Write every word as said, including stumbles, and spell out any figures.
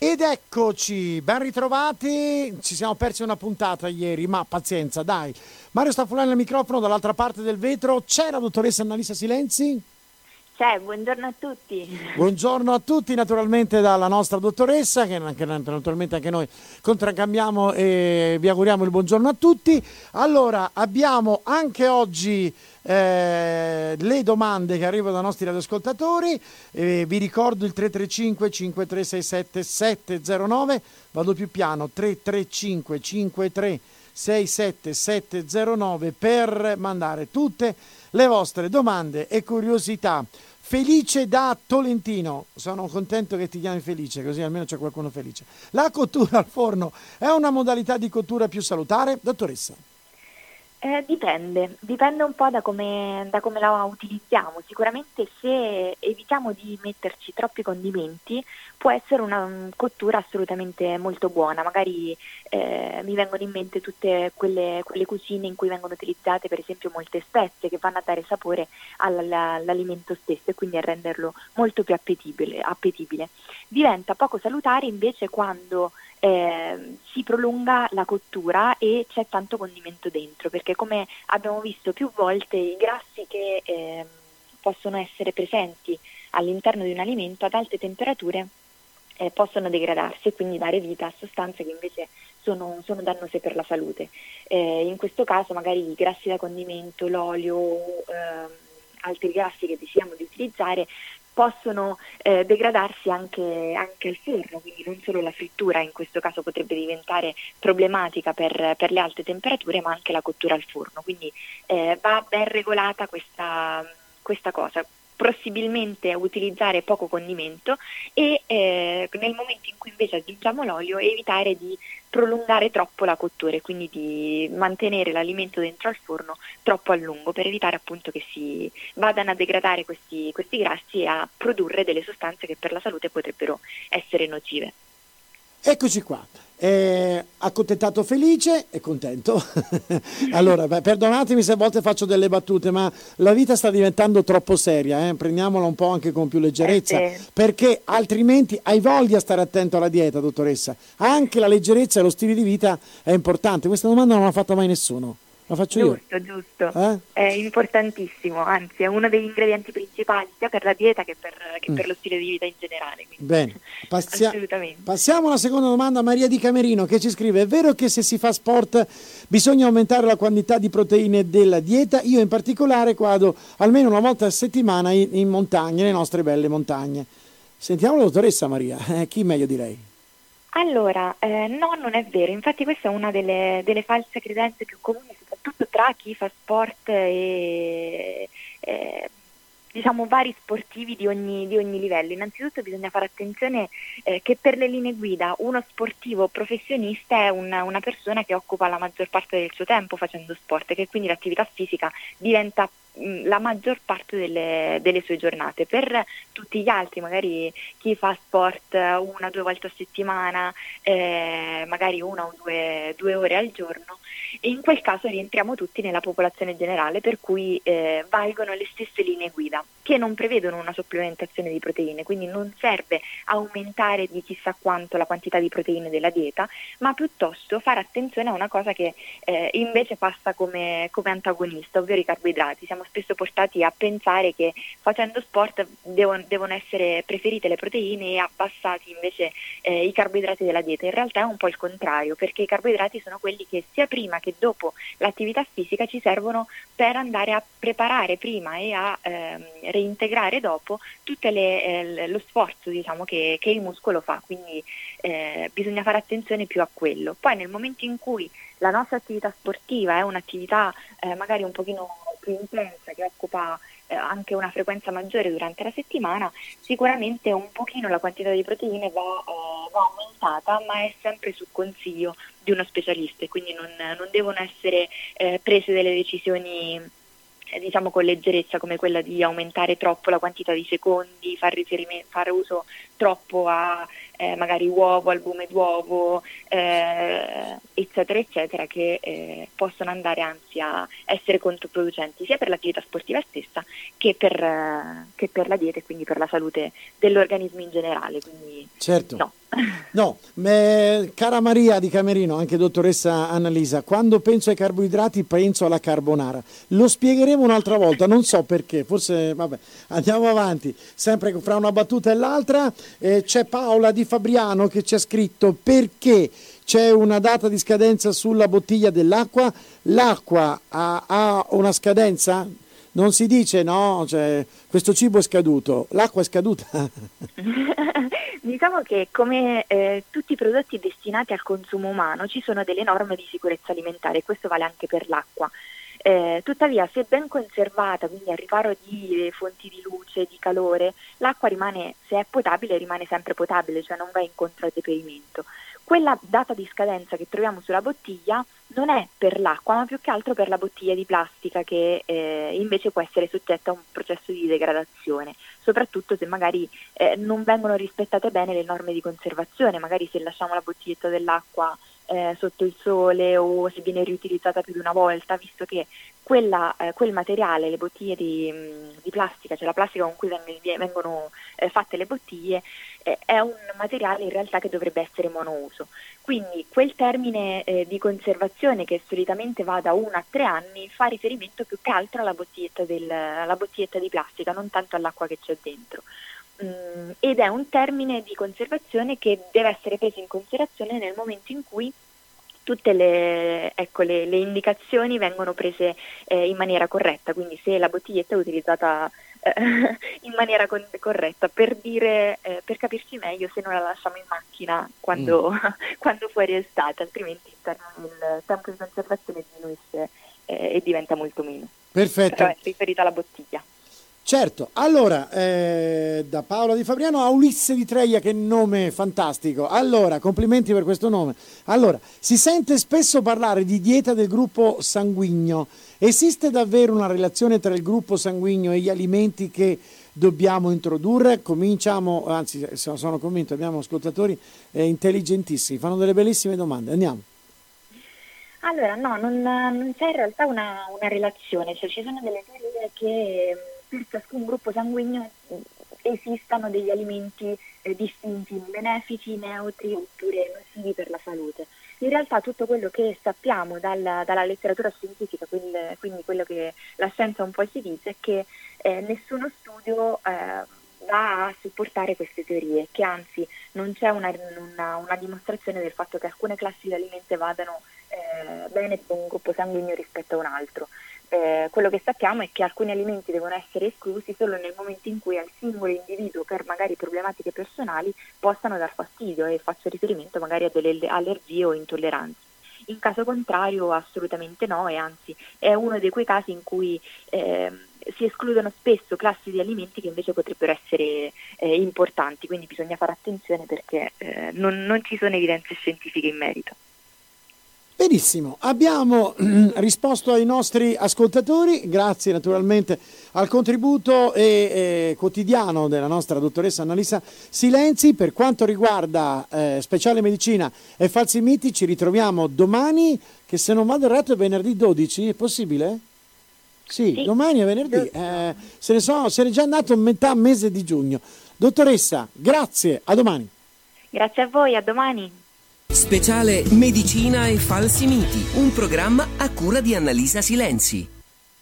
Ed eccoci, ben ritrovati. Ci siamo persi una puntata ieri, ma pazienza, dai. Mario Staffulani al microfono, dall'altra parte del vetro c'è la dottoressa Annalisa Silenzi. C'è, buongiorno a tutti. Buongiorno a tutti, naturalmente dalla nostra dottoressa, che anche, naturalmente anche noi contraccambiamo e vi auguriamo il buongiorno a tutti. Allora, abbiamo anche oggi eh, le domande che arrivano dai nostri radioascoltatori. Eh, vi ricordo il tre tre cinque cinque tre sei sette sette zero nove, vado più piano, tre tre cinque cinque tre sei sette sette zero nove per mandare tutte le vostre domande e curiosità. Felice da Tolentino, sono contento che ti chiami Felice, così almeno c'è qualcuno felice. La cottura al forno è una modalità di cottura più salutare, dottoressa? Eh, dipende, dipende un po' da come, da come la utilizziamo. Sicuramente se evitiamo di metterci troppi condimenti può essere una um, cottura assolutamente molto buona. Magari eh, mi vengono in mente tutte quelle, quelle cucine in cui vengono utilizzate per esempio molte spezie che vanno a dare sapore all'alimento stesso e quindi a renderlo molto più appetibile. appetibile. Diventa poco salutare invece quando Eh, si prolunga la cottura e c'è tanto condimento dentro, perché come abbiamo visto più volte i grassi che eh, possono essere presenti all'interno di un alimento ad alte temperature eh, possono degradarsi e quindi dare vita a sostanze che invece sono, sono dannose per la salute. Eh, in questo caso magari i grassi da condimento, l'olio, eh, altri grassi che decidiamo di utilizzare possono eh, degradarsi anche, anche al forno, quindi non solo la frittura in questo caso potrebbe diventare problematica per, per le alte temperature, ma anche la cottura al forno, quindi eh, va ben regolata questa, questa cosa. Possibilmente utilizzare poco condimento e eh, nel momento in cui invece aggiungiamo l'olio evitare di prolungare troppo la cottura e quindi di mantenere l'alimento dentro al forno troppo a lungo per evitare appunto che si vadano a degradare questi, questi grassi e a produrre delle sostanze che per la salute potrebbero essere nocive. Eccoci qua, eh, accontentato Felice e contento. Allora, beh, perdonatemi se a volte faccio delle battute, ma la vita sta diventando troppo seria, eh? Prendiamola un po' anche con più leggerezza, Eh, sì. perché altrimenti hai voglia di stare attento alla dieta, dottoressa. Anche la leggerezza e lo stile di vita è importante. Questa domanda non l'ha fatta mai nessuno. La faccio io. Giusto, giusto, Eh? è importantissimo, anzi è uno degli ingredienti principali sia per la dieta che per, che Mm. per lo stile di vita in generale. Quindi. Bene, passia- Assolutamente. passiamo alla seconda domanda. Maria di Camerino che ci scrive: è vero che se si fa sport bisogna aumentare la quantità di proteine della dieta? Io in particolare vado almeno una volta a settimana in, in montagna, le nostre belle montagne. Sentiamo la dottoressa Maria, eh, chi meglio di lei? Allora, eh, no, non è vero, infatti questa è una delle, delle false credenze più comuni, soprattutto tra chi fa sport e eh, diciamo vari sportivi di ogni, di ogni livello. Innanzitutto bisogna fare attenzione eh, che per le linee guida uno sportivo professionista è una, una persona che occupa la maggior parte del suo tempo facendo sport e che quindi l'attività fisica diventa mh, la maggior parte delle, delle sue giornate. Per tutti gli altri, magari chi fa sport una o due volte a settimana, eh, magari una o due, due ore al giorno, e in quel caso rientriamo tutti nella popolazione generale, per cui eh, valgono le stesse linee guida che non prevedono una supplementazione di proteine, quindi non serve aumentare di chissà quanto la quantità di proteine della dieta, ma piuttosto fare attenzione a una cosa che eh, invece passa come, come antagonista, ovvero i carboidrati. Siamo spesso portati a pensare che facendo sport devono, devono essere preferite le proteine e abbassati invece eh, i carboidrati della dieta. In realtà è un po' il contrario, perché i carboidrati sono quelli che sia prima che dopo l'attività fisica ci servono per andare a preparare prima e a ehm, reintegrare dopo tutto eh, lo sforzo, diciamo, che, che il muscolo fa, quindi eh, bisogna fare attenzione più a quello. Poi nel momento in cui la nostra attività sportiva è un'attività eh, magari un pochino più intensa, che occupa eh, anche una frequenza maggiore durante la settimana, sicuramente un pochino la quantità di proteine va, eh, va aumentata, ma è sempre su consiglio di uno specialista e quindi non, non devono essere eh, prese delle decisioni eh, diciamo con leggerezza, come quella di aumentare troppo la quantità di secondi, far, riferime- fare uso troppo a eh, magari uovo, albume d'uovo, eh, eccetera, eccetera, che eh, possono andare anzi a essere controproducenti sia per l'attività sportiva stessa che per, eh, che per la dieta e quindi per la salute dell'organismo in generale. Quindi, certo. No. No, me, cara Maria di Camerino, anche dottoressa Annalisa, quando penso ai carboidrati penso alla carbonara. Lo spiegheremo un'altra volta, non so perché, forse, vabbè, andiamo avanti. Sempre fra una battuta e l'altra, eh, c'è Paola di Fabriano che ci ha scritto: perché c'è una data di scadenza sulla bottiglia dell'acqua? L'acqua ha, ha una scadenza? Non si dice no, cioè, questo cibo è scaduto, l'acqua è scaduta. Diciamo che come eh, tutti i prodotti destinati al consumo umano ci sono delle norme di sicurezza alimentare e questo vale anche per l'acqua. Eh, tuttavia, se ben conservata, quindi al riparo di eh, fonti di luce, di calore, l'acqua rimane, se è potabile, rimane sempre potabile, cioè non va incontro al deperimento. Quella data di scadenza che troviamo sulla bottiglia non è per l'acqua, ma più che altro per la bottiglia di plastica che eh, invece può essere soggetta a un processo di degradazione, soprattutto se magari eh, non vengono rispettate bene le norme di conservazione, magari se lasciamo la bottiglietta dell'acqua eh, sotto il sole o se viene riutilizzata più di una volta, visto che quella, eh, quel materiale, le bottiglie di, di plastica, cioè la plastica con cui vengono eh, fatte le bottiglie, eh, è un materiale in realtà che dovrebbe essere monouso. Quindi quel termine eh, di conservazione che solitamente va da uno a tre anni fa riferimento più che altro alla bottiglietta, del, alla bottiglietta di plastica, non tanto all'acqua che c'è dentro. Mm, ed è un termine di conservazione che deve essere preso in considerazione nel momento in cui tutte le, ecco, le, le indicazioni vengono prese eh, in maniera corretta, quindi se la bottiglietta è utilizzata eh, in maniera con- corretta, per dire, eh, per capirci meglio, se non la lasciamo in macchina quando, mm. quando fuori è estate, altrimenti il, termine, il tempo di conservazione diminuisce eh, e diventa molto meno. Perfetto. Però è riferita alla bottiglia. Certo, allora, eh, da Paola di Fabriano a Ulisse di Treia, che nome fantastico. Allora, complimenti per questo nome. Allora, si sente spesso parlare di dieta del gruppo sanguigno. Esiste davvero una relazione tra il gruppo sanguigno e gli alimenti che dobbiamo introdurre? Cominciamo, anzi, sono convinto, abbiamo ascoltatori eh, intelligentissimi, fanno delle bellissime domande. Andiamo. Allora, no, non, non c'è in realtà una, una relazione, cioè ci sono delle teorie che per ciascun gruppo sanguigno esistano degli alimenti eh, distinti, benefici, neutri oppure nocivi per la salute. In realtà tutto quello che sappiamo dalla, dalla letteratura scientifica, quindi, quindi quello che la scienza un po' ci dice, è che eh, nessuno studio eh, va a supportare queste teorie, che anzi non c'è una, una, una dimostrazione del fatto che alcune classi di alimenti vadano eh, bene per un gruppo sanguigno rispetto a un altro. Eh, quello che sappiamo è che alcuni alimenti devono essere esclusi solo nel momento in cui al singolo individuo, per magari problematiche personali, possano dar fastidio, e faccio riferimento magari a delle allergie o intolleranze. In caso contrario assolutamente no, e anzi è uno di quei casi in cui eh, si escludono spesso classi di alimenti che invece potrebbero essere eh, importanti, quindi bisogna fare attenzione perché eh, non, non ci sono evidenze scientifiche in merito. Benissimo, abbiamo risposto ai nostri ascoltatori, grazie naturalmente al contributo e, e quotidiano della nostra dottoressa Annalisa Silenzi. Per quanto riguarda eh, Speciale Medicina e Falsi Miti, ci ritroviamo domani, che se non vado errato è venerdì dodici, è possibile? Sì, sì. Domani è venerdì, eh, se ne so, se ne è già andato metà mese di giugno. Dottoressa, grazie, a domani. Grazie a voi, a domani. Speciale Medicina e Falsi Miti, un programma a cura di Annalisa Silenzi.